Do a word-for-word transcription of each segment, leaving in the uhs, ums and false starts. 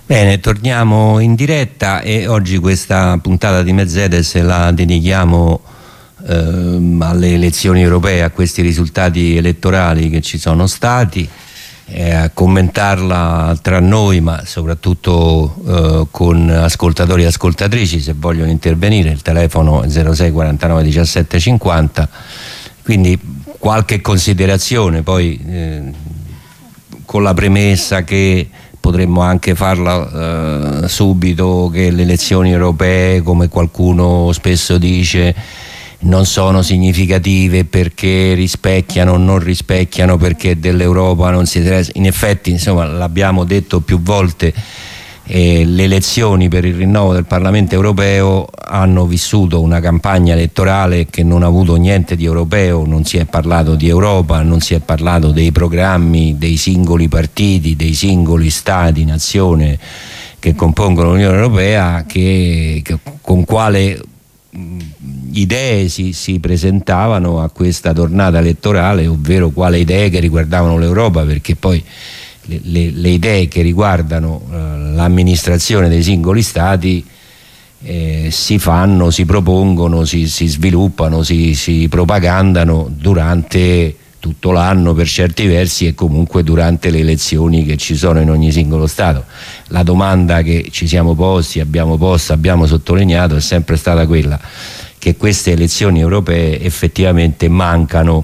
Bene, torniamo in diretta e oggi questa puntata di Mercedes la dedichiamo ehm, alle elezioni europee, a questi risultati elettorali che ci sono stati, eh, a commentarla tra noi, ma soprattutto eh, con ascoltatori e ascoltatrici se vogliono intervenire. Il telefono è zero sei quarantanove diciassette cinquanta, quindi qualche considerazione poi eh, con la premessa che potremmo anche farla eh, subito, che le elezioni europee, come qualcuno spesso dice, non sono significative perché rispecchiano o non rispecchiano, perché dell'Europa non si interessa. In effetti, insomma, l'abbiamo detto più volte, eh, le elezioni per il rinnovo del Parlamento europeo hanno vissuto una campagna elettorale che non ha avuto niente di europeo, non si è parlato di Europa, non si è parlato dei programmi dei singoli partiti, dei singoli stati, nazione che compongono l'Unione Europea, che, che con quale mh, idee si, si presentavano a questa tornata elettorale, ovvero quale idee che riguardavano l'Europa, perché poi le, le, le idee che riguardano uh, l'amministrazione dei singoli stati eh, si fanno, si propongono, si, si sviluppano, si, si propagandano durante tutto l'anno per certi versi, e comunque durante le elezioni che ci sono in ogni singolo Stato. La domanda che ci siamo posti, abbiamo posto, abbiamo sottolineato è sempre stata quella che queste elezioni europee effettivamente mancano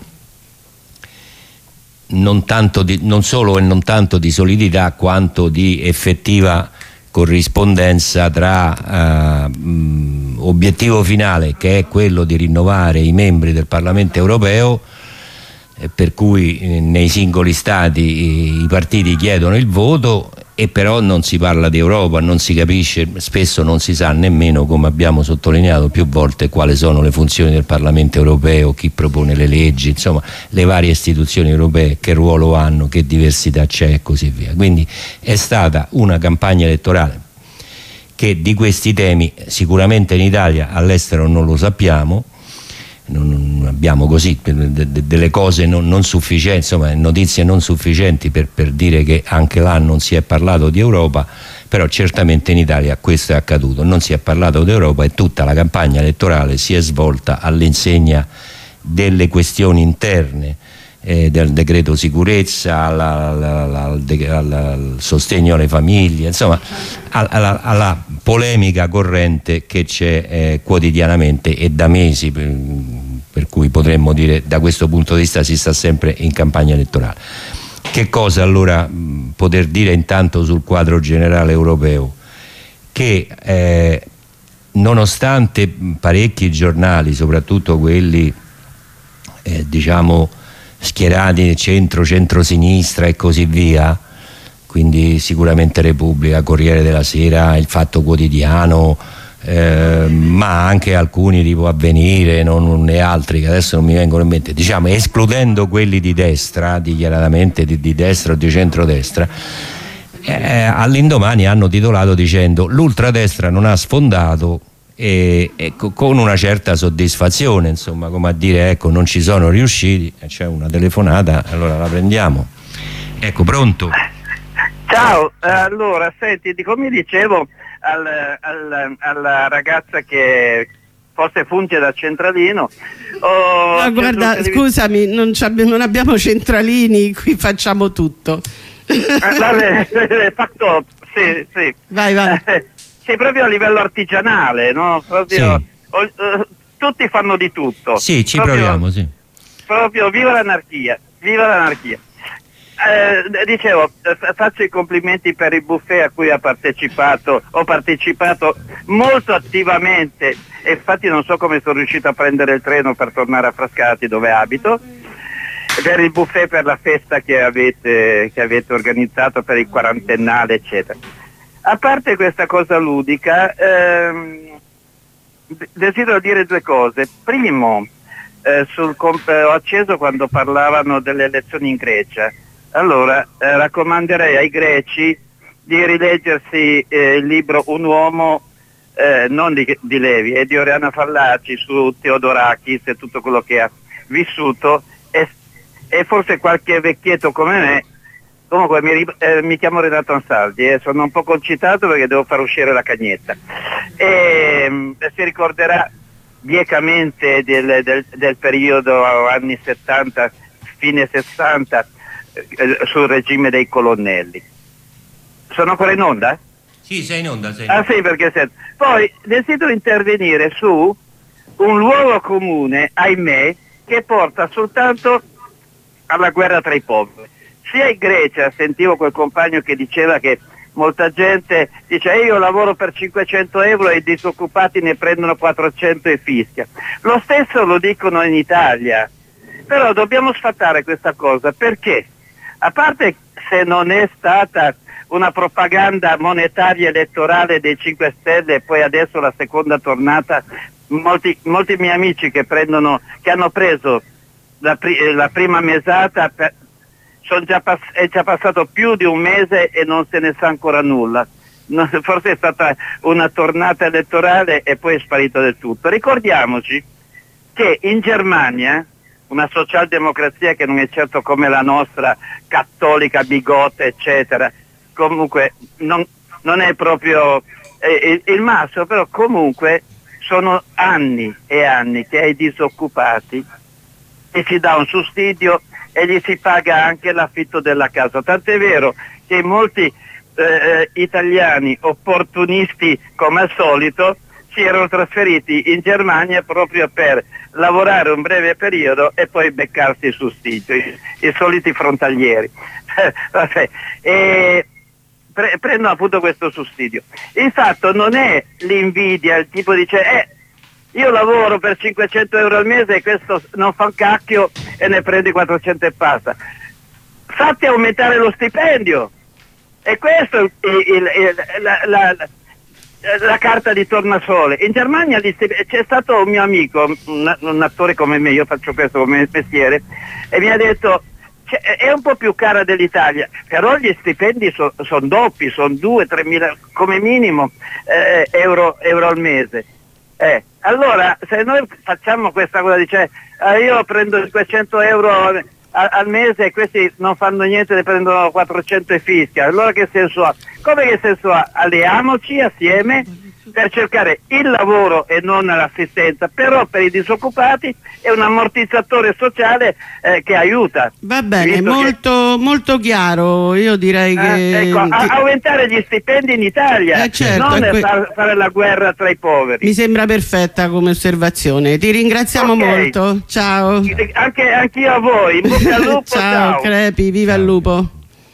non, tanto di, non solo e non tanto di solidità quanto di effettiva corrispondenza tra uh, mh, obiettivo finale, che è quello di rinnovare i membri del Parlamento europeo, eh, per cui eh, nei singoli stati i, i partiti chiedono il voto, e però non si parla di Europa, non si capisce, spesso non si sa nemmeno, come abbiamo sottolineato più volte, quali sono le funzioni del Parlamento europeo, chi propone le leggi, insomma le varie istituzioni europee che ruolo hanno, che diversità c'è e così via. Quindi è stata una campagna elettorale che di questi temi, sicuramente in Italia, all'estero non lo sappiamo, non abbiamo così delle cose non, non sufficienti, insomma notizie non sufficienti per, per dire che anche là non si è parlato di Europa, però certamente in Italia questo è accaduto, non si è parlato di Europa e tutta la campagna elettorale si è svolta all'insegna delle questioni interne, eh, del decreto sicurezza, alla, alla, alla, al, de, al, al sostegno alle famiglie, insomma alla, alla polemica corrente che c'è eh, quotidianamente e da mesi, per, per cui potremmo dire da questo punto di vista si sta sempre in campagna elettorale. Che cosa allora mh, poter dire intanto sul quadro generale europeo? Che eh, nonostante parecchi giornali, soprattutto quelli eh, diciamo schierati centro, centro-sinistra e così via, quindi sicuramente Repubblica, Corriere della Sera, Il Fatto Quotidiano, eh, ma anche alcuni tipo Avvenire non, e altri che adesso non mi vengono in mente, diciamo escludendo quelli di destra, dichiaratamente di, di destra o di centrodestra, eh, all'indomani hanno titolato dicendo l'ultradestra non ha sfondato, e, e con una certa soddisfazione, insomma, come a dire ecco non ci sono riusciti. C'è una telefonata, allora la prendiamo. Ecco, pronto? Ciao, allora senti, come dicevo al, al, alla ragazza che forse funge da centralino, oh, no, guarda, scusami, non, non abbiamo centralini, qui facciamo tutto. Vabbè, fatto, sì, sì. Vai, vai. Sì, proprio a livello artigianale, no? Proprio, sì. o, uh, tutti fanno di tutto. Sì, ci proprio, proviamo, sì. Proprio viva l'anarchia, viva l'anarchia. Eh, dicevo, faccio i complimenti per il buffet a cui ha partecipato, ho partecipato molto attivamente, e infatti non so come sono riuscito a prendere il treno per tornare a Frascati dove abito, per il buffet, per la festa che avete, che avete organizzato per il quarantennale eccetera. A parte questa cosa ludica, ehm, desidero dire due cose. Primo, eh, sul comp- ho acceso quando parlavano delle elezioni in Grecia. Allora, eh, raccomanderei ai greci di rileggersi eh, il libro Un uomo, eh, non di, di Levi, e di Oriana Fallaci, su Theodorakis e tutto quello che ha vissuto, e, e forse qualche vecchietto come me Comunque mi, eh, mi chiamo Renato Ansaldi e eh, sono un po' concitato perché devo far uscire la cagnetta. E, eh, si ricorderà biecamente del, del, del periodo anni settanta, fine sessanta, eh, sul regime dei colonnelli. Sono ancora in onda? Sì, sei in onda. Sei in onda. onda. Ah sì, perché sento. Poi desidero intervenire su un luogo comune, ahimè, che porta soltanto alla guerra tra i poveri. Sia in Grecia, sentivo quel compagno che diceva che molta gente dice eh, io lavoro per cinquecento euro e i disoccupati ne prendono quattrocento e fischia. Lo stesso lo dicono in Italia, però dobbiamo sfatare questa cosa perché, a parte se non è stata una propaganda monetaria elettorale dei cinque Stelle e poi adesso la seconda tornata, molti, molti miei amici che, prendono, che hanno preso la, pri, la prima mesata per, Già pass- è già passato più di un mese e non se ne sa ancora nulla. No, forse è stata una tornata elettorale e poi è sparito del tutto. Ricordiamoci che in Germania, una socialdemocrazia che non è certo come la nostra, cattolica, bigotta, eccetera, comunque non, non è proprio eh, il, il massimo, però comunque sono anni e anni che ai disoccupati e si dà un sussidio e gli si paga anche l'affitto della casa. Tant'è vero che molti eh, italiani opportunisti, come al solito, si erano trasferiti in Germania proprio per lavorare un breve periodo e poi beccarsi il sussidio, i, i soliti frontalieri. Vabbè. E pre- prendono appunto questo sussidio. Il fatto non è l'invidia, il tipo dice eh, io lavoro per cinquecento euro al mese e questo non fa un cacchio e ne prendi quattrocento e passa. Fatti aumentare lo stipendio. E questo è il, il, il, la, la, la, la carta di tornasole. In Germania c'è stato un mio amico, un, un attore come me, io faccio questo come mestiere, e mi ha detto cioè, è un po' più cara dell'Italia, però gli stipendi sono son doppi, sono due tre mila come minimo eh, euro, euro al mese. Eh, allora se noi facciamo questa cosa, dice eh, io prendo cinquecento euro a, al mese e questi non fanno niente, ne prendono quattrocento e fischia, allora che senso ha? Come che senso ha? Alleiamoci assieme per cercare il lavoro e non l'assistenza, però per i disoccupati è un ammortizzatore sociale eh, che aiuta. Va bene, molto, che... molto chiaro, io direi che... Eh, ecco, a- aumentare gli stipendi in Italia, eh certo, non que... far, fare la guerra tra i poveri. Mi sembra perfetta come osservazione, ti ringraziamo okay. molto, ciao. Anche anch'io a voi, in bocca al lupo. Ciao, ciao Crepi, viva ciao. Il lupo.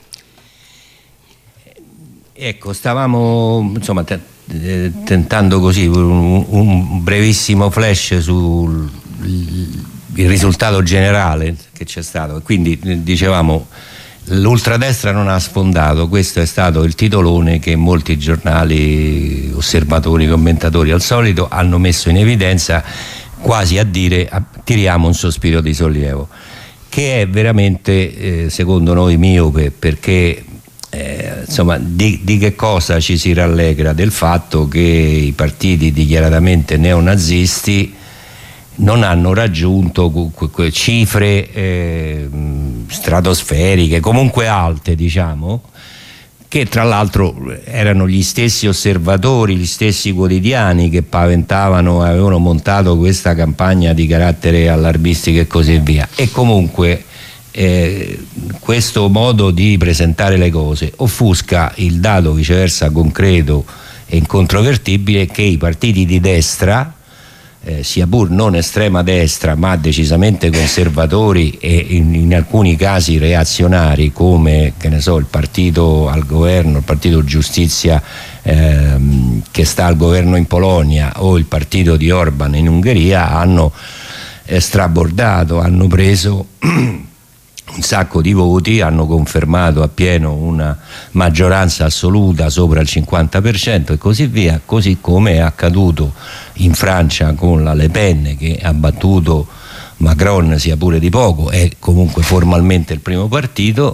Ecco, stavamo insomma te- tentando così un, un brevissimo flash sul il risultato generale che c'è stato, quindi dicevamo l'ultradestra non ha sfondato, questo è stato il titolone che molti giornali, osservatori, commentatori al solito hanno messo in evidenza, quasi a dire tiriamo un sospiro di sollievo, che è veramente eh, secondo noi miope, perché Eh, insomma di, di che cosa ci si rallegra? Del fatto che i partiti dichiaratamente neonazisti non hanno raggiunto cifre eh, stratosferiche, comunque alte, diciamo, che tra l'altro erano gli stessi osservatori, gli stessi quotidiani che paventavano, avevano montato questa campagna di carattere allarmistica e così via. E comunque Eh, questo modo di presentare le cose offusca il dato viceversa concreto e incontrovertibile che i partiti di destra, eh, sia pur non estrema destra ma decisamente conservatori e in, in alcuni casi reazionari, come che ne so il partito al governo, il partito Giustizia ehm, che sta al governo in Polonia o il partito di Orban in Ungheria, hanno eh, strabordato, hanno preso un sacco di voti, hanno confermato appieno una maggioranza assoluta sopra il cinquanta per cento e così via, così come è accaduto in Francia con la Le Pen, che ha battuto Macron sia pure di poco, è comunque formalmente il primo partito,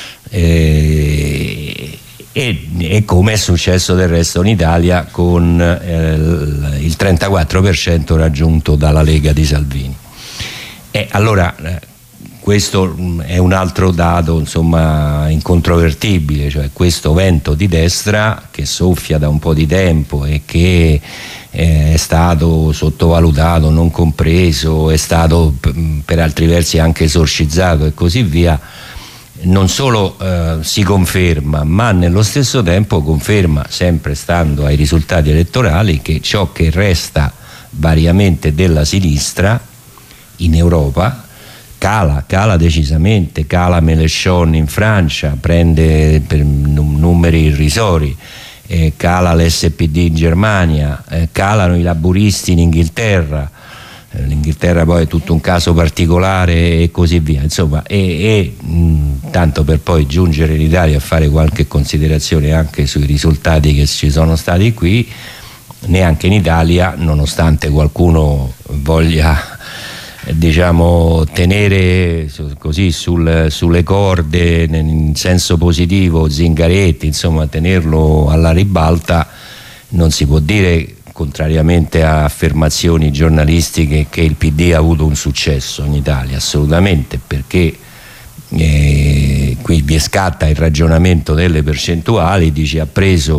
eh, e, e come è successo del resto in Italia con eh, il trentaquattro per cento raggiunto dalla Lega di Salvini. E allora eh, questo è un altro dato, insomma, incontrovertibile, cioè questo vento di destra che soffia da un po' di tempo e che eh, è stato sottovalutato, non compreso, è stato per altri versi anche esorcizzato e così via, non solo eh, si conferma, ma nello stesso tempo conferma, sempre stando ai risultati elettorali, che ciò che resta variamente della sinistra in Europa cala, cala decisamente, cala Mélenchon in Francia, prende per numeri irrisori, eh, cala l'S P D in Germania, eh, calano i laburisti in Inghilterra, eh, l'Inghilterra poi è tutto un caso particolare e così via, insomma, e, e mh, tanto per poi giungere in Italia a fare qualche considerazione anche sui risultati che ci sono stati qui, neanche in Italia, nonostante qualcuno voglia, diciamo, tenere così sul, sulle corde in senso positivo Zingaretti, insomma tenerlo alla ribalta, non si può dire, contrariamente a affermazioni giornalistiche, che il P D ha avuto un successo in Italia, assolutamente, perché eh, qui vi scatta il ragionamento delle percentuali, dice ha preso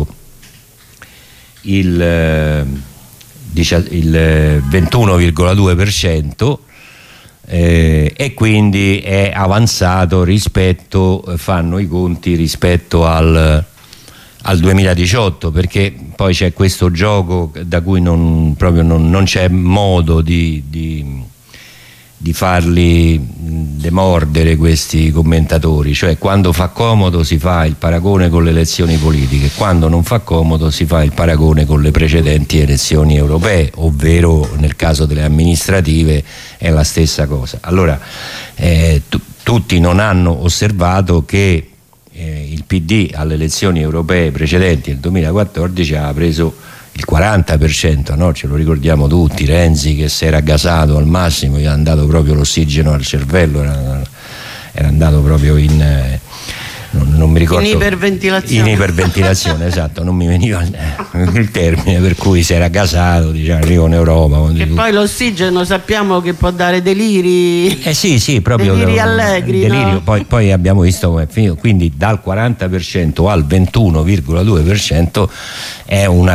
il, il ventuno virgola due per cento Eh, e quindi è avanzato rispetto, fanno i conti rispetto al, al duemiladiciotto, perché poi c'è questo gioco da cui non, proprio non, non c'è modo di, di, di farli demordere questi commentatori, cioè quando fa comodo si fa il paragone con le elezioni politiche, quando non fa comodo si fa il paragone con le precedenti elezioni europee, ovvero nel caso delle amministrative è la stessa cosa. Allora eh, tutti non hanno osservato che eh, il P D alle elezioni europee precedenti nel duemilaquattordici ha preso il quaranta per cento, no? Ce lo ricordiamo tutti, Renzi che si era gasato al massimo, gli è andato proprio l'ossigeno al cervello, era, era andato proprio in eh, non, non mi ricordo, in iperventilazione, in iperventilazione esatto, non mi veniva il termine, per cui si era gasato, diciamo, arrivo in Europa, che poi l'ossigeno sappiamo che può dare deliri, eh sì sì, proprio deliri allegri, delirio, no? poi, poi abbiamo visto come è finito, quindi dal quaranta per cento al ventuno virgola due per cento è una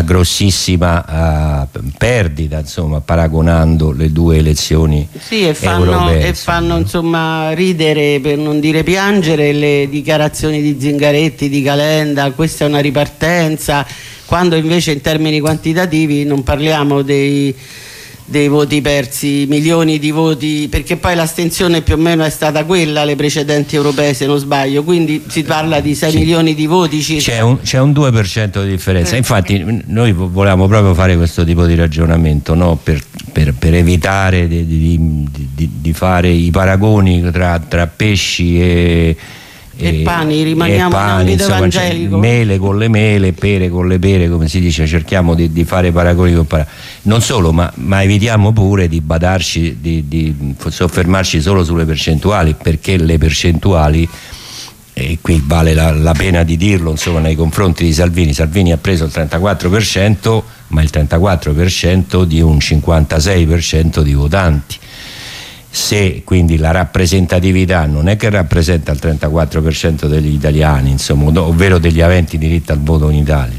grossissima uh, perdita, insomma, paragonando le due elezioni sì, e fanno, europee. E fanno insomma ridere, per non dire piangere, le dichiarazioni di Zingaretti, di Calenda, questa è una ripartenza, quando invece in termini quantitativi non parliamo dei, dei voti persi, milioni di voti, perché poi l'astensione più o meno è stata quella le precedenti europee, se non sbaglio, quindi si parla di sei sì. milioni di voti circa. C'è un, c'è un due per cento di differenza, eh. Infatti noi volevamo proprio fare questo tipo di ragionamento, no? per, per, per evitare di, di, di, di fare i paragoni tra, tra pesci e e, e pani, rimaniamo e pani, in ambito evangelico, mele con le mele, pere con le pere, come si dice, cerchiamo di, di fare paragoni con paragoni. Non solo, ma, ma evitiamo pure di badarci, di, di soffermarci solo sulle percentuali, perché le percentuali, e qui vale la, la pena di dirlo, insomma, nei confronti di Salvini, Salvini ha preso il trentaquattro per cento, ma il trentaquattro per cento di un cinquantasei per cento di votanti. Se quindi la rappresentatività non è che rappresenta il trentaquattro per cento degli italiani, insomma, ovvero degli aventi diritto al voto in Italia,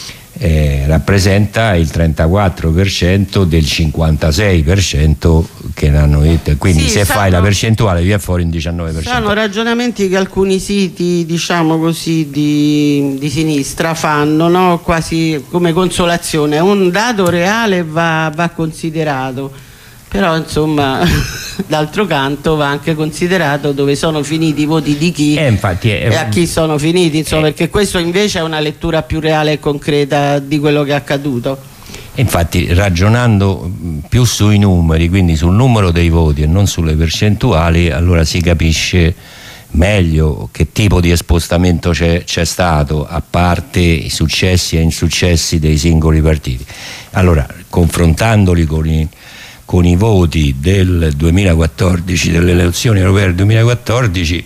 eh, rappresenta il trentaquattro per cento del cinquantasei per cento che l'hanno detto, quindi sì, se sanno, fai la percentuale viene fuori un diciannove per cento. Sono ragionamenti che alcuni siti, diciamo così, di, di sinistra fanno, no? Quasi come consolazione. Un dato reale va, va considerato, però insomma d'altro canto va anche considerato dove sono finiti i voti di chi eh, infatti è, e a chi sono finiti, insomma, eh, perché questo invece è una lettura più reale e concreta di quello che è accaduto. Infatti, ragionando più sui numeri, quindi sul numero dei voti e non sulle percentuali, allora si capisce meglio che tipo di spostamento c'è, c'è stato, a parte i successi e insuccessi dei singoli partiti. Allora, confrontandoli con i con i voti del duemilaquattordici, delle elezioni europee del duemilaquattordici,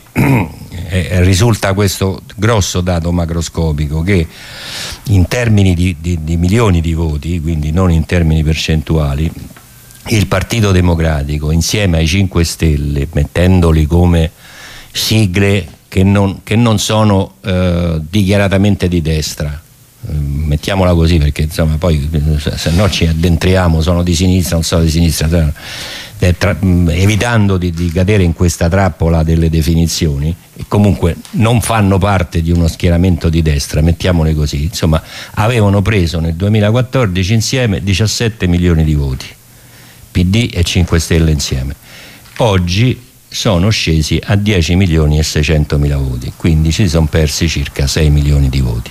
eh, risulta questo grosso dato macroscopico, che in termini di, di, di milioni di voti, quindi non in termini percentuali, il Partito Democratico insieme ai cinque Stelle, mettendoli come sigle che non, che non sono eh, dichiaratamente di destra, eh, mettiamola così, perché insomma poi se no ci addentriamo, sono di sinistra, non sono di sinistra, eh, tra, mh, evitando di, di cadere in questa trappola delle definizioni, e comunque non fanno parte di uno schieramento di destra, mettiamole così, insomma avevano preso nel duemilaquattordici insieme diciassette milioni di voti, P D e cinque Stelle insieme. Oggi sono scesi a dieci milioni e seicentomila voti, quindi ci sono persi circa sei milioni di voti.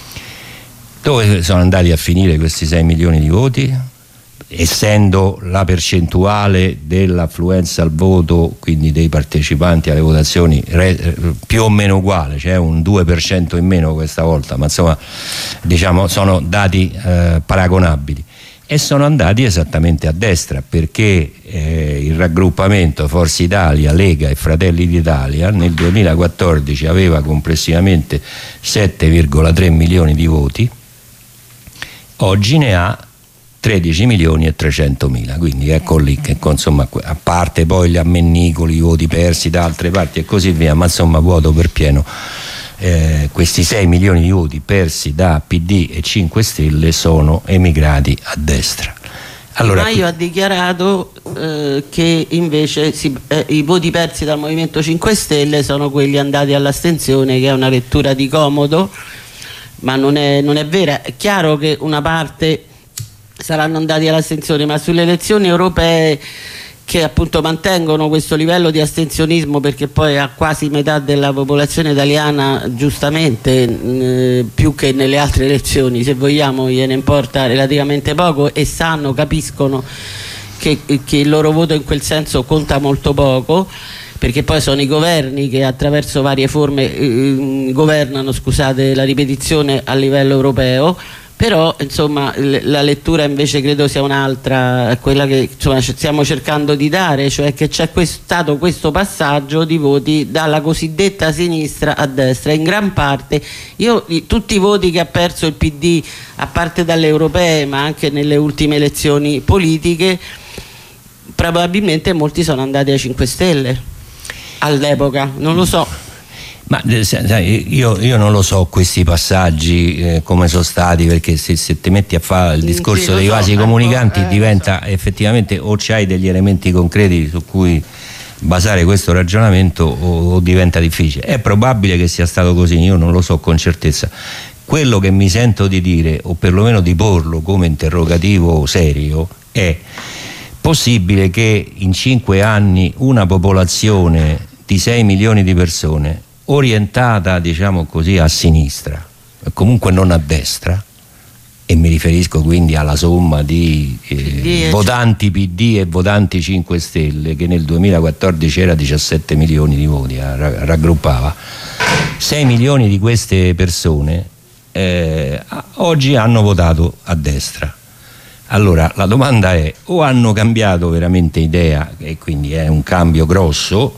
Dove sono andati a finire questi sei milioni di voti? Essendo la percentuale dell'affluenza al voto, quindi dei partecipanti alle votazioni, più o meno uguale, c'è cioè un due per cento in meno questa volta, ma insomma diciamo sono dati eh, paragonabili. E sono andati esattamente a destra, perché eh, il raggruppamento Forza Italia, Lega e Fratelli d'Italia nel duemilaquattordici aveva complessivamente sette virgola tre milioni di voti, oggi ne ha tredici milioni e trecentomila, quindi ecco lì che insomma, a parte poi gli ammennicoli, i voti persi da altre parti e così via, ma insomma vuoto per pieno. Eh, questi sei milioni di voti persi da P D e cinque Stelle sono emigrati a destra. Allora, Maio ha dichiarato eh, che invece si, eh, i voti persi dal Movimento cinque Stelle sono quelli andati all'astensione, che è una lettura di comodo, ma non è, non è vera. È chiaro che una parte saranno andati all'astensione, ma sulle elezioni europee, che appunto mantengono questo livello di astensionismo, perché poi a quasi metà della popolazione italiana, giustamente, eh, più che nelle altre elezioni, se vogliamo, gliene importa relativamente poco, e sanno, capiscono che, che il loro voto in quel senso conta molto poco, perché poi sono i governi che attraverso varie forme eh, governano, scusate la ripetizione, a livello europeo. Però insomma la lettura invece credo sia un'altra, quella che insomma stiamo cercando di dare, cioè che c'è stato questo passaggio di voti dalla cosiddetta sinistra a destra, in gran parte. Io tutti i voti che ha perso il P D, a parte dalle europee ma anche nelle ultime elezioni politiche, probabilmente molti sono andati ai cinque Stelle all'epoca, non lo so. Ma sai, io, io non lo so questi passaggi eh, come sono stati, perché se, se ti metti a fare il discorso sì, dei so, vasi comunicanti eh, diventa so. effettivamente o c'hai degli elementi concreti su cui basare questo ragionamento o, o diventa difficile. È probabile che sia stato così, io non lo so con certezza. Quello che mi sento di dire, o perlomeno di porlo come interrogativo serio, è possibile che in cinque anni una popolazione di sei milioni di persone orientata, diciamo così, a sinistra, comunque non a destra, e mi riferisco quindi alla somma di eh, votanti P D e votanti cinque Stelle, che nel duemilaquattordici era diciassette milioni di voti, eh, raggruppava sei milioni di queste persone, eh, oggi hanno votato a destra. Allora la domanda è: o hanno cambiato veramente idea, e quindi è un cambio grosso,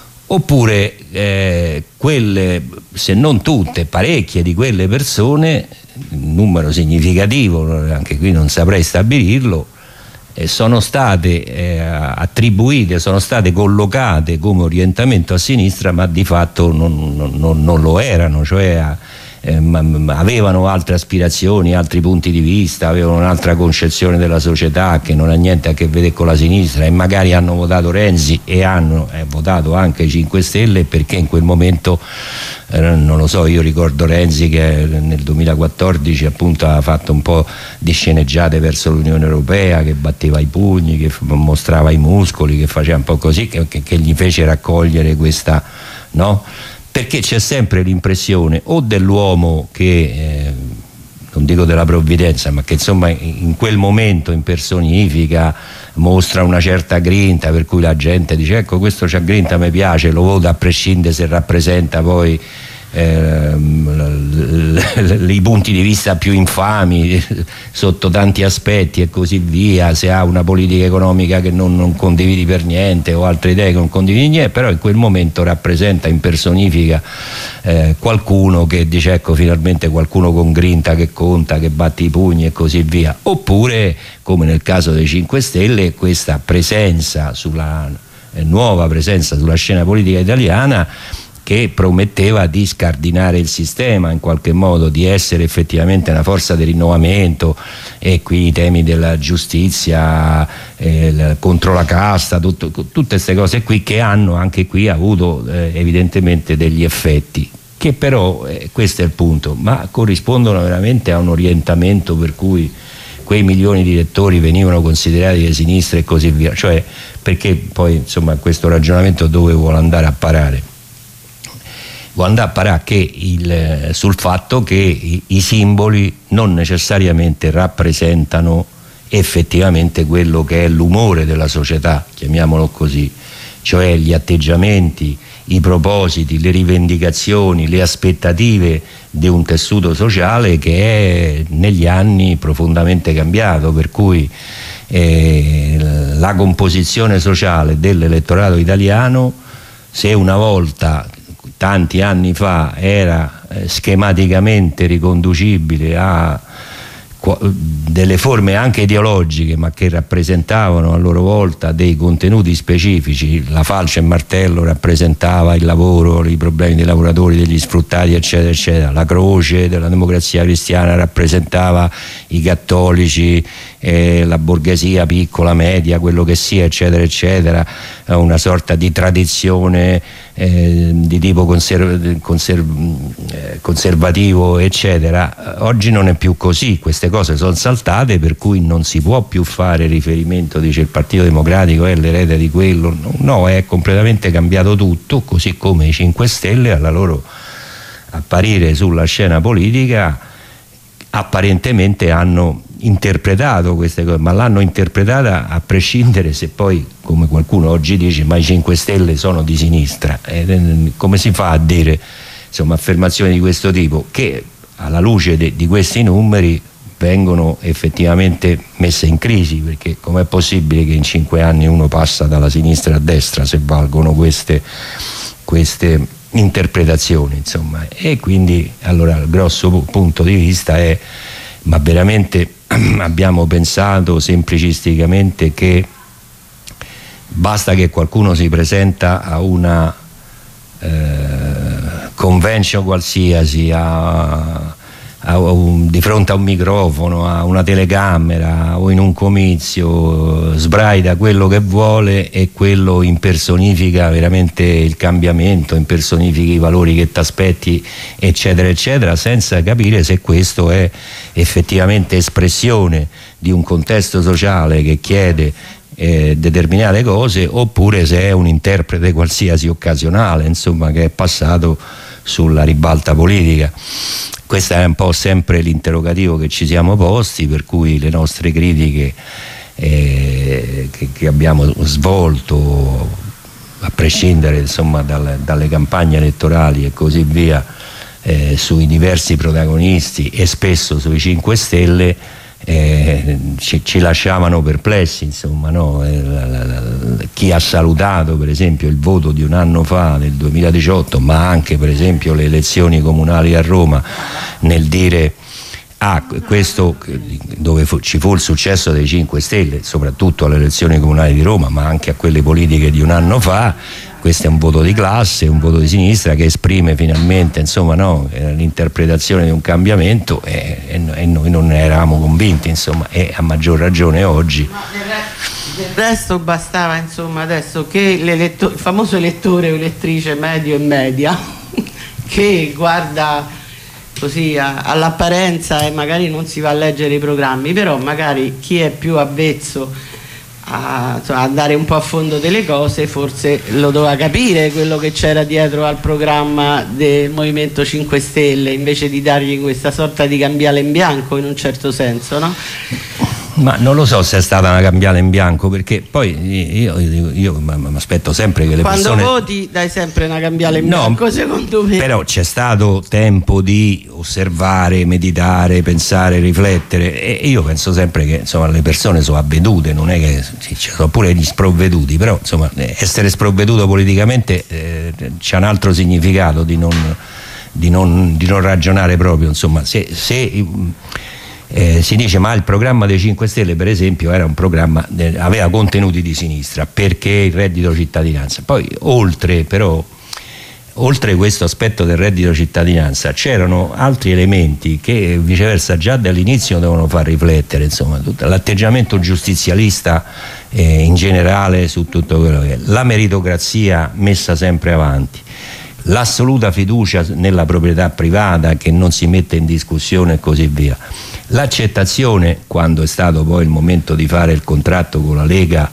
oppure eh, quelle, se non tutte, parecchie di quelle persone, un numero significativo, anche qui non saprei stabilirlo, eh, sono state eh, attribuite, sono state collocate come orientamento a sinistra, ma di fatto non, non, non lo erano, cioè eh, ma, ma avevano altre aspirazioni, altri punti di vista, avevano un'altra concezione della società che non ha niente a che vedere con la sinistra, e magari hanno votato Renzi e hanno eh, votato anche i cinque Stelle, perché in quel momento eh, non lo so, io ricordo Renzi che nel duemilaquattordici appunto ha fatto un po' di sceneggiate verso l'Unione Europea, che batteva i pugni, che mostrava i muscoli, che faceva un po' così, che, che, che gli fece raccogliere questa, no? Perché c'è sempre l'impressione o dell'uomo che, eh, non dico della provvidenza, ma che insomma in quel momento impersonifica, mostra una certa grinta, per cui la gente dice ecco questo c'ha grinta, mi piace, lo voto a prescindere se rappresenta poi eh, i punti di vista più infami sotto tanti aspetti e così via, se ha una politica economica che non, non condividi per niente o altre idee che non condividi niente, però in quel momento rappresenta, impersonifica eh, qualcuno che dice ecco finalmente qualcuno con grinta che conta, che batte i pugni e così via. Oppure come nel caso dei cinque Stelle questa presenza sulla eh, nuova presenza sulla scena politica italiana che prometteva di scardinare il sistema in qualche modo, di essere effettivamente una forza di rinnovamento, e qui i temi della giustizia eh, contro la casta, tutto, tutte queste cose qui che hanno anche qui avuto eh, evidentemente degli effetti che però, eh, questo è il punto, ma corrispondono veramente a un orientamento per cui quei milioni di elettori venivano considerati di sinistra e così via, cioè perché poi insomma questo ragionamento dove vuole andare a parare? Vuole andare a parare che il, sul fatto che i, i simboli non necessariamente rappresentano effettivamente quello che è l'umore della società, chiamiamolo così, cioè gli atteggiamenti, i propositi, le rivendicazioni, le aspettative di un tessuto sociale che è negli anni profondamente cambiato, per cui eh, la composizione sociale dell'elettorato italiano, se una volta tanti anni fa era eh, schematicamente riconducibile a delle forme anche ideologiche ma che rappresentavano a loro volta dei contenuti specifici, la falce e martello rappresentava il lavoro, i problemi dei lavoratori, degli sfruttati eccetera eccetera, la croce della democrazia cristiana rappresentava i cattolici, eh, la borghesia piccola, media, quello che sia eccetera eccetera, una sorta di tradizione eh, di tipo conserv conserv eh, conservativo eccetera. Oggi non è più così, queste cose sono saltate, per cui non si può più fare riferimento, dice il Partito Democratico è l'erede di quello, no, è completamente cambiato tutto, così come i cinque Stelle alla loro apparire sulla scena politica apparentemente hanno interpretato queste cose, ma l'hanno interpretata a prescindere se poi, come qualcuno oggi dice, ma i cinque Stelle sono di sinistra. Eh, come si fa a dire insomma affermazioni di questo tipo che alla luce de, di questi numeri vengono effettivamente messe in crisi, perché com'è possibile che in cinque anni uno passa dalla sinistra a destra, se valgono queste, queste interpretazioni insomma. E quindi allora il grosso punto di vista è: ma veramente abbiamo pensato semplicisticamente che basta che qualcuno si presenta a una eh, convention qualsiasi, a, a un, di fronte a un microfono, a una telecamera o in un comizio, sbraita quello che vuole e quello impersonifica veramente il cambiamento, impersonifica i valori che ti aspetti eccetera eccetera, senza capire se questo è effettivamente espressione di un contesto sociale che chiede eh, determinate cose, oppure se è un interprete qualsiasi occasionale insomma che è passato sulla ribalta politica. Questo è un po' sempre l'interrogativo che ci siamo posti, per cui le nostre critiche eh, che, che abbiamo svolto, a prescindere insomma dal, dalle campagne elettorali e così via, eh, sui diversi protagonisti e spesso sui cinque Stelle, eh, ci, ci lasciavano perplessi insomma, no? eh, la, la, la, chi ha salutato per esempio il voto di un anno fa nel duemiladiciotto, ma anche per esempio le elezioni comunali a Roma, nel dire ah, questo dove fu, ci fu il successo dei cinque Stelle soprattutto alle elezioni comunali di Roma, ma anche a quelle politiche di un anno fa, questo è un voto di classe, un voto di sinistra che esprime finalmente insomma, no, l'interpretazione di un cambiamento, e, e, e noi non ne eravamo convinti insomma, e a maggior ragione oggi. No, del, resto, del resto bastava insomma adesso che il famoso elettore o elettrice medio e media che guarda così all'apparenza e magari non si va a leggere i programmi, però magari chi è più avvezzo A, insomma, a dare un po' a fondo delle cose forse lo doveva capire quello che c'era dietro al programma del Movimento cinque Stelle, invece di dargli questa sorta di cambiale in bianco in un certo senso, no? Ma non lo so se è stata una cambiale in bianco, perché poi io, io, io mi aspetto sempre che le Quando persone... Quando voti dai sempre una cambiale in no, bianco, secondo me. Però c'è stato tempo di osservare, meditare, pensare, riflettere, e io penso sempre che insomma le persone sono avvedute, non è che sì, ci sono pure gli sprovveduti, però insomma essere sprovveduto politicamente eh, c'è un altro significato di non, di non, di non ragionare proprio, insomma, se... se Eh, si dice ma il programma dei cinque Stelle per esempio era un programma de, aveva contenuti di sinistra, perché il reddito cittadinanza, poi oltre però oltre questo aspetto del reddito cittadinanza c'erano altri elementi che viceversa già dall'inizio devono far riflettere, insomma l'atteggiamento giustizialista eh, in generale su tutto quello che è la meritocrazia messa sempre avanti, l'assoluta fiducia nella proprietà privata che non si mette in discussione e così via, l'accettazione quando è stato poi il momento di fare il contratto con la Lega,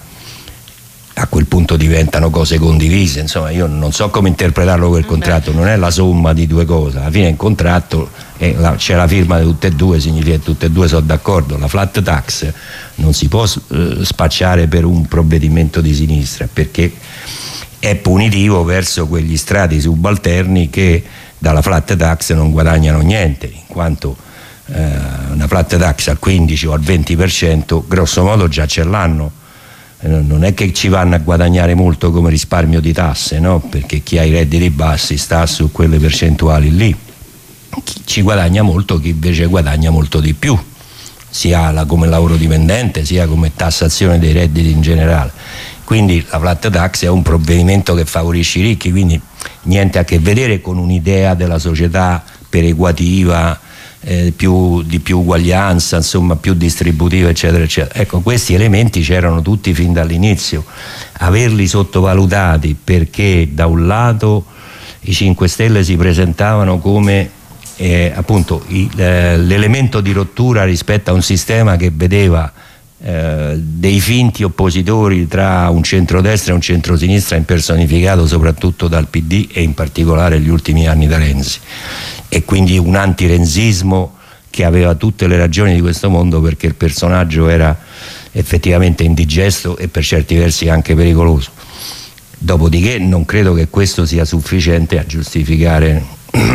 a quel punto diventano cose condivise, insomma io non so come interpretarlo quel contratto, non è la somma di due cose, alla fine il contratto eh, la, c'è la firma di tutte e due, significa che tutte e due sono d'accordo, la flat tax non si può eh, spacciare per un provvedimento di sinistra, perché è punitivo verso quegli strati subalterni che dalla flat tax non guadagnano niente, in quanto eh, una flat tax al quindici o al venti per cento grosso modo già ce l'hanno, eh, non è che ci vanno a guadagnare molto come risparmio di tasse, no? Perché chi ha i redditi bassi sta su quelle percentuali lì, chi ci guadagna molto, chi invece guadagna molto di più, sia la, come lavoro dipendente sia come tassazione dei redditi in generale. Quindi la flat tax è un provvedimento che favorisce i ricchi, quindi niente a che vedere con un'idea della società perequativa, eh, più, di più uguaglianza, insomma più distributiva eccetera eccetera. Ecco, questi elementi c'erano tutti fin dall'inizio, averli sottovalutati perché da un lato i cinque Stelle si presentavano come eh, appunto il, eh, l'elemento di rottura rispetto a un sistema che vedeva Eh, dei finti oppositori tra un centrodestra e un centrosinistra impersonificato soprattutto dal P D e in particolare negli ultimi anni da Renzi, e quindi un antirenzismo che aveva tutte le ragioni di questo mondo, perché il personaggio era effettivamente indigesto e per certi versi anche pericoloso. Dopodiché non credo che questo sia sufficiente a giustificare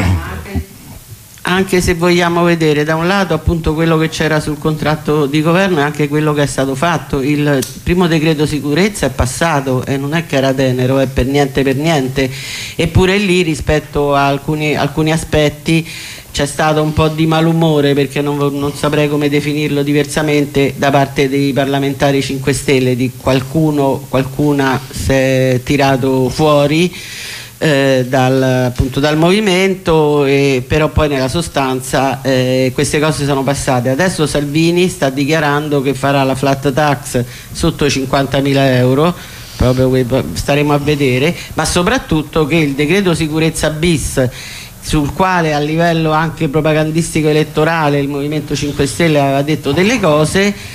anche se vogliamo vedere da un lato appunto quello che c'era sul contratto di governo e anche quello che è stato fatto. Il primo decreto sicurezza è passato e non è che era tenero, è per niente per niente, eppure lì rispetto a alcuni, alcuni aspetti c'è stato un po' di malumore, perché non, non saprei come definirlo diversamente, da parte dei parlamentari cinque Stelle, di qualcuno, qualcuna si è tirato fuori Eh, dal, appunto, dal movimento, eh, però poi nella sostanza eh, queste cose sono passate. Adesso Salvini sta dichiarando che farà la flat tax sotto i cinquantamila euro, proprio staremo a vedere, ma soprattutto che il decreto sicurezza bis, sul quale a livello anche propagandistico elettorale il Movimento cinque Stelle aveva detto delle cose,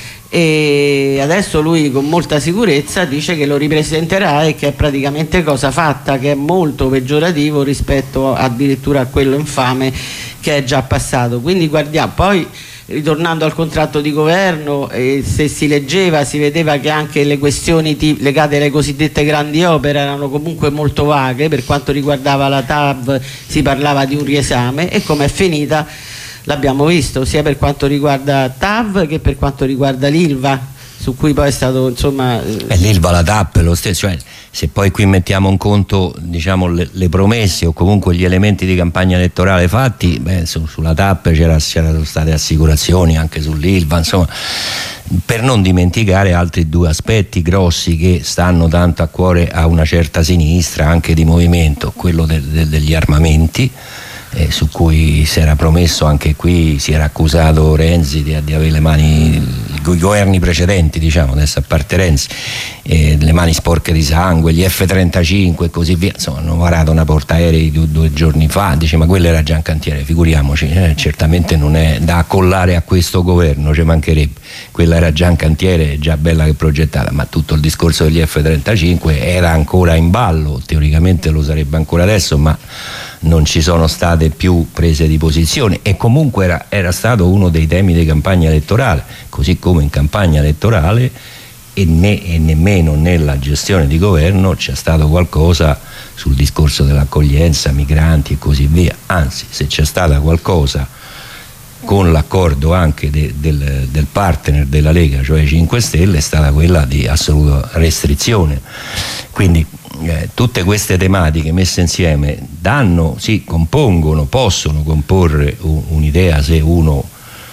e adesso lui con molta sicurezza dice che lo ripresenterà e che è praticamente cosa fatta, che è molto peggiorativo rispetto addirittura a quello infame che è già passato. Quindi guardiamo, poi ritornando al contratto di governo, eh, se si leggeva si vedeva che anche le questioni legate alle cosiddette grandi opere erano comunque molto vaghe. Per quanto riguardava la T A V si parlava di un riesame, e come è finita l'abbiamo visto, sia per quanto riguarda T A V che per quanto riguarda l'Ilva, su cui poi è stato insomma eh, l'Ilva, la T A P, lo stesso, cioè, se poi qui mettiamo in conto diciamo le, le promesse o comunque gli elementi di campagna elettorale fatti, beh, su, sulla T A P c'era, c'erano state assicurazioni, anche sull'Ilva, insomma, per non dimenticare altri due aspetti grossi che stanno tanto a cuore a una certa sinistra anche di movimento, quello de, de, degli armamenti, Eh, su cui si era promesso, anche qui si era accusato Renzi di, di avere le mani, i governi precedenti diciamo, adesso a parte Renzi, eh, le mani sporche di sangue, gli F trentacinque e così via, insomma hanno varato una portaerei due, due giorni fa, dice ma quello era già in cantiere, figuriamoci, eh, certamente non è da accollare a questo governo, ci mancherebbe, quella era già in cantiere, già bella che progettata, ma tutto il discorso degli F trentacinque era ancora in ballo, teoricamente lo sarebbe ancora adesso, ma non ci sono state più prese di posizione, e comunque era, era stato uno dei temi di campagna elettorale, così come in campagna elettorale e, ne, e nemmeno nella gestione di governo c'è stato qualcosa sul discorso dell'accoglienza, migranti e così via. Anzi, se c'è stata qualcosa con l'accordo anche de, del, del partner della Lega, cioè cinque Stelle, è stata quella di assoluta restrizione. Quindi eh, tutte queste tematiche messe insieme danno, sì, compongono, possono comporre un'idea, se uno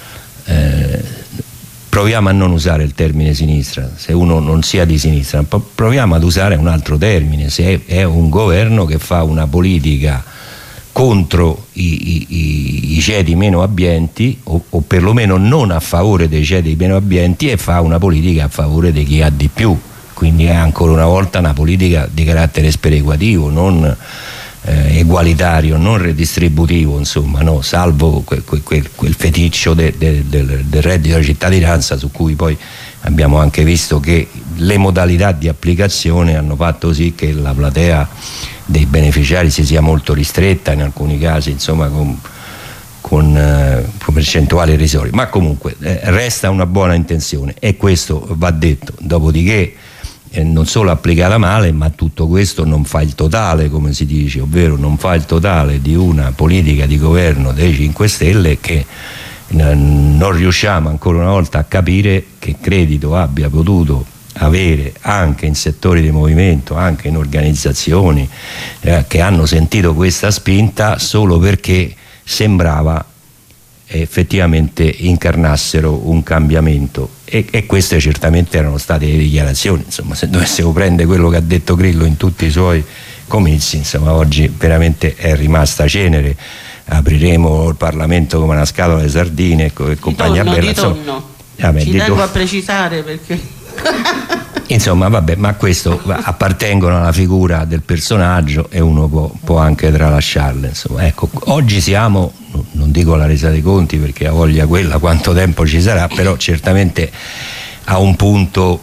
eh, proviamo a non usare il termine sinistra, se uno non sia di sinistra, proviamo ad usare un altro termine, se è, è un governo che fa una politica contro i, i, i ceti meno abbienti, o, o perlomeno non a favore dei ceti meno abbienti, e fa una politica a favore di chi ha di più. Quindi è ancora una volta una politica di carattere sperequativo, non eh, egualitario, non redistributivo, insomma, no? Salvo quel, quel, quel feticcio de, de, del, del reddito di cittadinanza, su cui poi abbiamo anche visto che le modalità di applicazione hanno fatto sì che la platea dei beneficiari si sia molto ristretta, in alcuni casi, insomma, con, con, eh, con percentuali irrisorie, ma comunque eh, resta una buona intenzione, e questo va detto. Dopodiché eh, non solo applicata male, ma tutto questo non fa il totale, come si dice, ovvero non fa il totale di una politica di governo dei cinque Stelle che eh, non riusciamo ancora una volta a capire che credito abbia potuto avere anche in settori di movimento, anche in organizzazioni eh, che hanno sentito questa spinta solo perché sembrava effettivamente incarnassero un cambiamento, e, e queste certamente erano state le dichiarazioni. Insomma, se dovessimo prendere quello che ha detto Grillo in tutti i suoi comizi, insomma, oggi veramente è rimasta cenere. Apriremo il Parlamento come una scatola di sardine e compagnia bella. Di tonno. Vabbè, ci tengo a precisare, perché insomma, vabbè, ma questo appartengono alla figura del personaggio e uno può, può anche tralasciarle, insomma. Ecco, oggi siamo, non dico alla resa dei conti perché ha voglia quella quanto tempo ci sarà, però certamente a un punto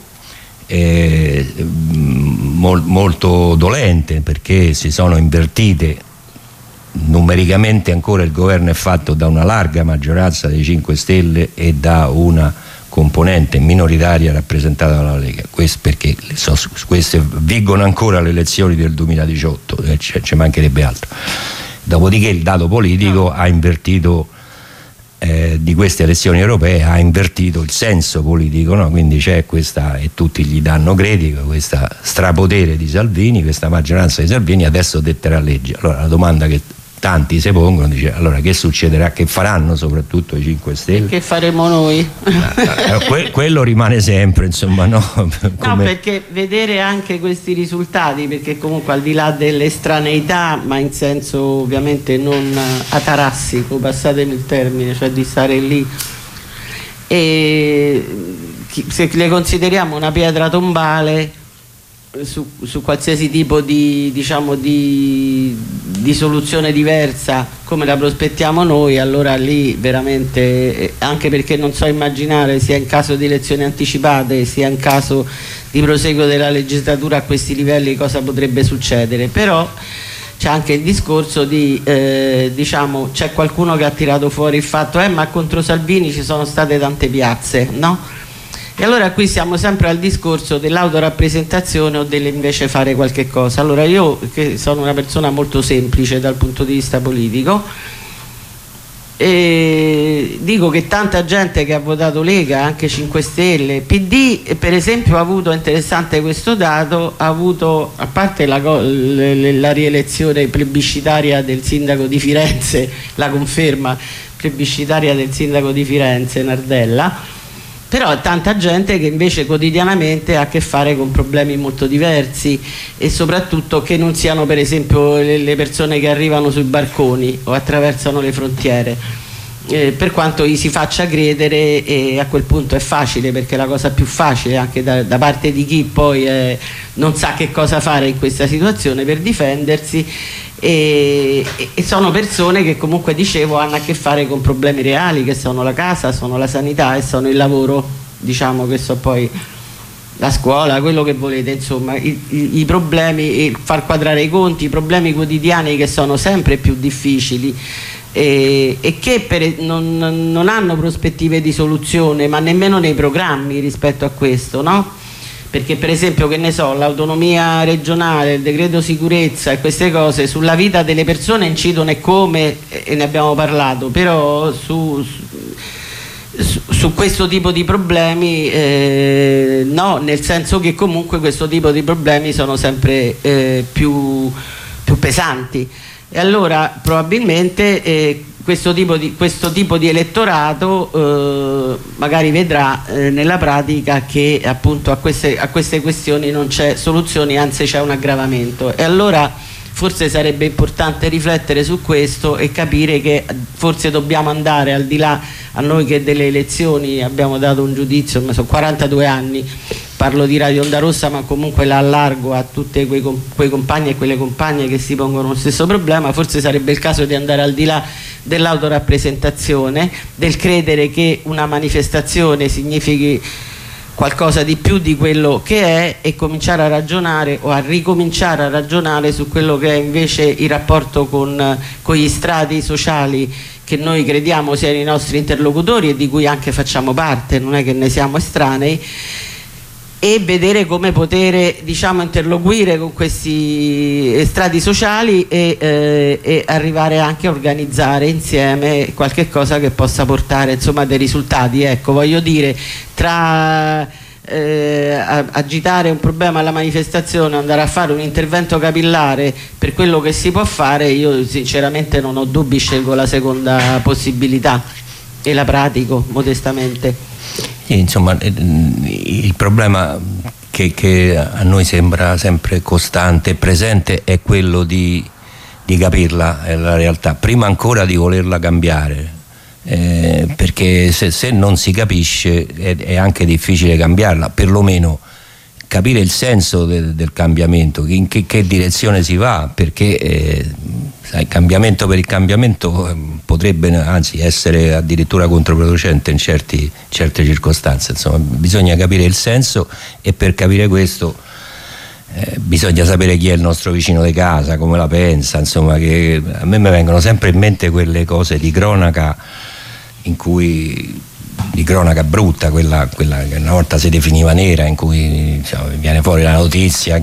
eh, mol, molto dolente, perché si sono invertite numericamente. Ancora il governo è fatto da una larga maggioranza dei cinque Stelle e da una componente minoritaria rappresentata dalla Lega. Questo perché so, queste viggono ancora le elezioni del duemiladiciotto, eh, ci mancherebbe altro. Dopodiché il dato politico no. ha invertito eh, di queste elezioni europee, ha invertito il senso politico, no? Quindi c'è questa, e tutti gli danno credito, questa strapotere di Salvini, questa maggioranza di Salvini adesso detterà legge. Allora la domanda che tanti si pongono, dice, allora che succederà, che faranno soprattutto i cinque Stelle? Che faremo noi? que quello rimane sempre, insomma, no? Come... no, perché vedere anche questi risultati, perché comunque al di là dell'estraneità, ma in senso ovviamente non atarassico, passatemi il termine, cioè di stare lì, e se le consideriamo una pietra tombale Su, su qualsiasi tipo di, diciamo, di, di soluzione diversa come la prospettiamo noi, allora lì veramente, anche perché non so immaginare, sia in caso di elezioni anticipate sia in caso di proseguo della legislatura a questi livelli, cosa potrebbe succedere. Però c'è anche il discorso di eh, diciamo, c'è qualcuno che ha tirato fuori il fatto eh, ma contro Salvini ci sono state tante piazze, no? E allora qui siamo sempre al discorso dell'autorappresentazione o dell'invece fare qualche cosa. Allora io, che sono una persona molto semplice dal punto di vista politico, e dico che tanta gente che ha votato Lega, anche cinque Stelle, P D per esempio, ha avuto, interessante questo dato, ha avuto, a parte la, la rielezione plebiscitaria del sindaco di Firenze, la conferma plebiscitaria del sindaco di Firenze, Nardella, però tanta gente che invece quotidianamente ha a che fare con problemi molto diversi, e soprattutto che non siano per esempio le persone che arrivano sui barconi o attraversano le frontiere, eh, per quanto gli si faccia credere, e a quel punto è facile, perché la cosa più facile anche da, da parte di chi poi eh, non sa che cosa fare in questa situazione per difendersi. E, e sono persone che comunque, dicevo, hanno a che fare con problemi reali, che sono la casa, sono la sanità e sono il lavoro, diciamo, questo poi la scuola, quello che volete, insomma, i, i, i problemi, far quadrare i conti, i problemi quotidiani che sono sempre più difficili e, e che per, non, non hanno prospettive di soluzione, ma nemmeno nei programmi rispetto a questo, no? Perché per esempio, che ne so, l'autonomia regionale, il decreto sicurezza e queste cose sulla vita delle persone incidono e come, e ne abbiamo parlato, però su, su, su questo tipo di problemi eh, no, nel senso che comunque questo tipo di problemi sono sempre eh, più, più pesanti. E allora probabilmente eh, questo tipo di, questo tipo di elettorato eh, magari vedrà eh, nella pratica che appunto a queste, a queste questioni non c'è soluzione, anzi c'è un aggravamento, e allora forse sarebbe importante riflettere su questo e capire che forse dobbiamo andare al di là, a noi che delle elezioni abbiamo dato un giudizio, ma sono quarantadue anni, parlo di Radio Onda Rossa ma comunque la allargo a tutti quei, quei compagni e quelle compagne che si pongono lo stesso problema. Forse sarebbe il caso di andare al di là dell'autorappresentazione, del credere che una manifestazione significhi qualcosa di più di quello che è, e cominciare a ragionare o a ricominciare a ragionare su quello che è invece il rapporto con, con gli strati sociali che noi crediamo siano i nostri interlocutori e di cui anche facciamo parte, non è che ne siamo estranei, e vedere come poter, diciamo, interloquire con questi strati sociali e, eh, e arrivare anche a organizzare insieme qualche cosa che possa portare, insomma, dei risultati. Ecco, voglio dire, tra eh, agitare un problema alla manifestazione, andare a fare un intervento capillare per quello che si può fare, io sinceramente non ho dubbi, scelgo la seconda possibilità e la pratico modestamente. Insomma, il problema che, che a noi sembra sempre costante e presente è quello di, di capirla, è la realtà, prima ancora di volerla cambiare, eh, perché se, se non si capisce è, è anche difficile cambiarla, perlomeno capire il senso del, del cambiamento, in che, che direzione si va, perché eh, sai, cambiamento per il cambiamento eh, potrebbe anzi essere addirittura controproducente in certi, certe circostanze. Insomma, bisogna capire il senso, e per capire questo eh, bisogna sapere chi è il nostro vicino di casa, come la pensa. Insomma, che a me mi vengono sempre in mente quelle cose di cronaca in cui di cronaca brutta, quella, quella che una volta si definiva nera, in cui diciamo, viene fuori la notizia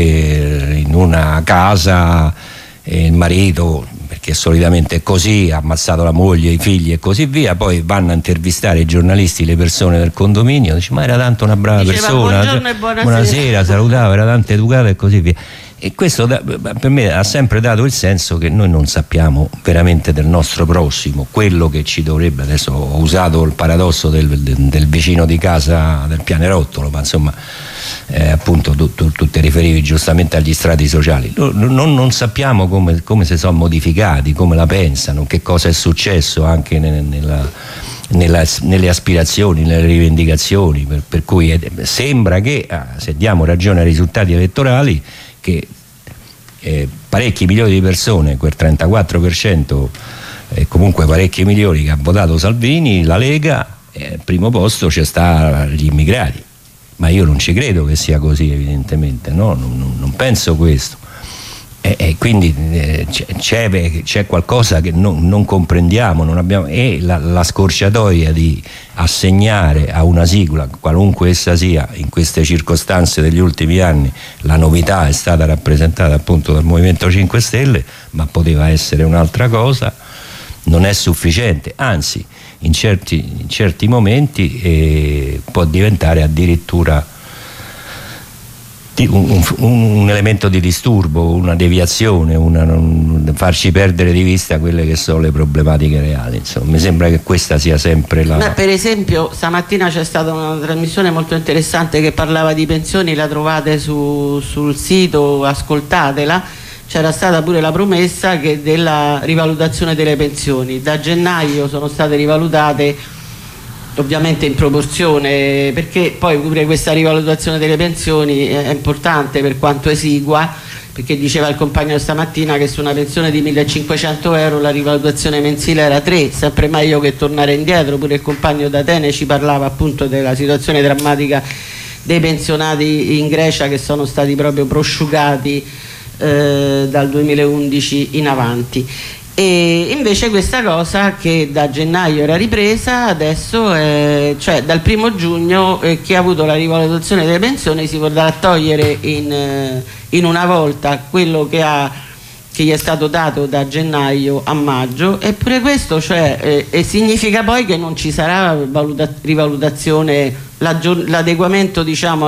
che in una casa eh, il marito, perché solitamente è così, ha ammazzato la moglie, i figli e così via, poi vanno a intervistare i giornalisti, le persone del condominio, dice ma era tanto una brava Diceva, persona, buongiorno e buonasera. buonasera, salutava, era tanto educata e così via. E questo da, per me ha sempre dato il senso che noi non sappiamo veramente del nostro prossimo, quello che ci dovrebbe. Adesso ho usato il paradosso del, del, del vicino di casa del pianerottolo, ma insomma eh, appunto tu, tu, tu ti riferivi giustamente agli strati sociali. Non, non, non sappiamo come, come si sono modificati, come la pensano, che cosa è successo anche nella, nella, nella, nelle aspirazioni, nelle rivendicazioni, per, per cui è, sembra che ah, se diamo ragione ai risultati elettorali, che eh, parecchi milioni di persone, quel trentaquattro per cento, eh, comunque parecchi milioni che ha votato Salvini, la Lega, eh, al primo posto c'è sta gli immigrati, ma io non ci credo che sia così, evidentemente, no? non, non penso questo, e, e quindi eh, c'è, c'è qualcosa che non, non comprendiamo, non abbiamo, e la, la scorciatoia di assegnare a una sigla, qualunque essa sia, in queste circostanze degli ultimi anni, la novità è stata rappresentata appunto dal Movimento cinque Stelle, ma poteva essere un'altra cosa, non è sufficiente, anzi in certi, in certi momenti eh, può diventare addirittura Un, un, un elemento di disturbo, una deviazione, una, un, farci perdere di vista quelle che sono le problematiche reali. Insomma, mi sembra che questa sia sempre la... Beh, per esempio stamattina c'è stata una trasmissione molto interessante che parlava di pensioni, la trovate su, sul sito, ascoltatela. C'era stata pure la promessa che della rivalutazione delle pensioni, da gennaio sono state rivalutate ovviamente in proporzione, perché poi pure questa rivalutazione delle pensioni è importante per quanto esigua, perché diceva il compagno stamattina che su una pensione di millecinquecento euro la rivalutazione mensile era tre, sempre meglio che tornare indietro. Pure il compagno d'Atene ci parlava appunto della situazione drammatica dei pensionati in Grecia che sono stati proprio prosciugati eh, dal duemilaundici in avanti. E invece questa cosa che da gennaio era ripresa adesso è, cioè dal primo giugno eh, chi ha avuto la rivalutazione delle pensioni si vorrà togliere in, eh, in una volta quello che ha che gli è stato dato da gennaio a maggio, eppure questo cioè, eh, e significa poi che non ci sarà rivalutazione, l'adeguamento diciamo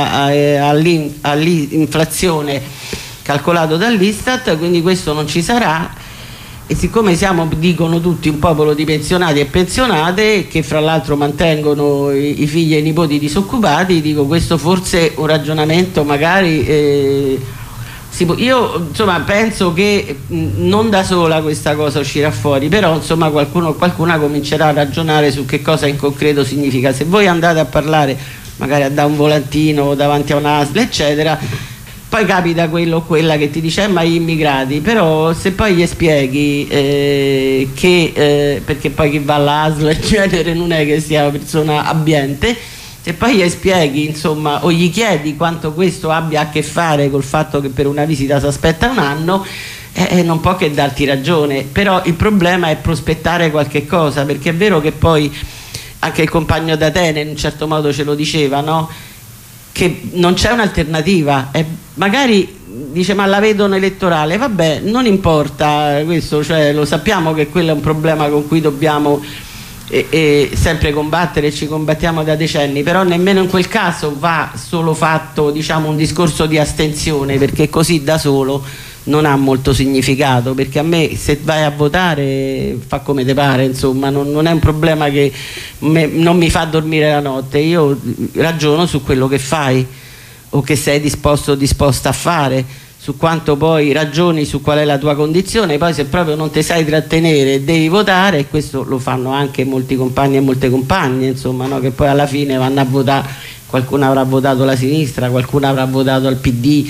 all'inflazione calcolato dall'Istat, quindi questo non ci sarà. E siccome siamo, dicono tutti, un popolo di pensionati e pensionate che fra l'altro mantengono i, i figli e i nipoti disoccupati, dico questo forse un ragionamento magari eh, si può, io insomma penso che mh, non da sola questa cosa uscirà fuori, però insomma qualcuno qualcuna comincerà a ragionare su che cosa in concreto significa. Se voi andate a parlare magari da un volantino davanti a un'A S L eccetera, poi capita quello o quella che ti dice eh, ma gli immigrati, però se poi gli spieghi eh, che eh, perché poi chi va all'A S L in genere non è che sia una persona abbiente, se poi gli spieghi insomma o gli chiedi quanto questo abbia a che fare col fatto che per una visita si aspetta un anno, eh, non può che darti ragione. Però il problema è prospettare qualche cosa, perché è vero che poi anche il compagno d'Atene in un certo modo ce lo diceva, no? Che non c'è un'alternativa, e magari dice ma la vedono elettorale, vabbè non importa questo, cioè lo sappiamo che quello è un problema con cui dobbiamo e, e sempre combattere, ci combattiamo da decenni, però nemmeno in quel caso va solo fatto diciamo un discorso di astensione, perché così da solo non ha molto significato, perché a me se vai a votare fa come te pare, insomma non, non è un problema che me, non mi fa dormire la notte, io ragiono su quello che fai o che sei disposto o disposta a fare, su quanto poi ragioni su qual è la tua condizione. Poi se proprio non ti sai trattenere devi votare, e questo lo fanno anche molti compagni e molte compagne, insomma, no? Che poi alla fine vanno a votare, qualcuno avrà votato la sinistra, qualcuno avrà votato al P D,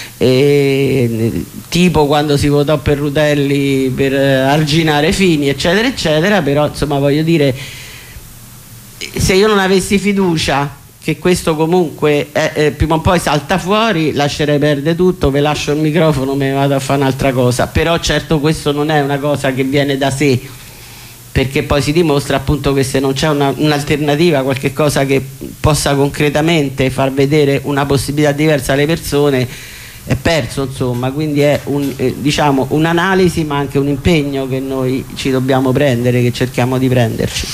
eh, tipo quando si votò per Rutelli per arginare Fini eccetera eccetera. Però insomma voglio dire, se io non avessi fiducia che questo comunque è, eh, prima o poi salta fuori, lascerei perdere tutto, ve lascio il microfono, me ne vado a fare un'altra cosa. Però certo questo non è una cosa che viene da sé, perché poi si dimostra appunto che se non c'è un'alternativa, un qualche cosa che possa concretamente far vedere una possibilità diversa alle persone, è perso, insomma. Quindi è un, eh, diciamo un'analisi ma anche un impegno che noi ci dobbiamo prendere, che cerchiamo di prenderci.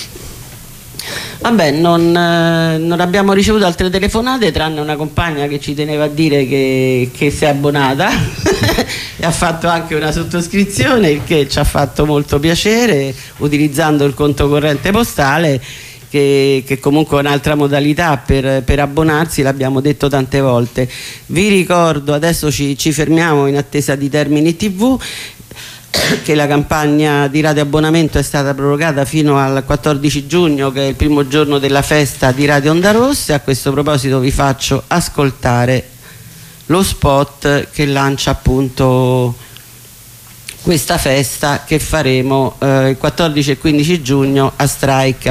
Vabbè, non, eh, non abbiamo ricevuto altre telefonate, tranne una compagna che ci teneva a dire che, che si è abbonata e ha fatto anche una sottoscrizione, il che ci ha fatto molto piacere, utilizzando il conto corrente postale, che, che comunque è un'altra modalità per, per abbonarsi, l'abbiamo detto tante volte. Vi ricordo, adesso ci, ci fermiamo in attesa di Termini tivù, che la campagna di radioabbonamento è stata prorogata fino al quattordici giugno, che è il primo giorno della festa di Radio Onda Rossa. A questo proposito vi faccio ascoltare lo spot che lancia appunto questa festa che faremo eh, il quattordici e quindici giugno a Strike.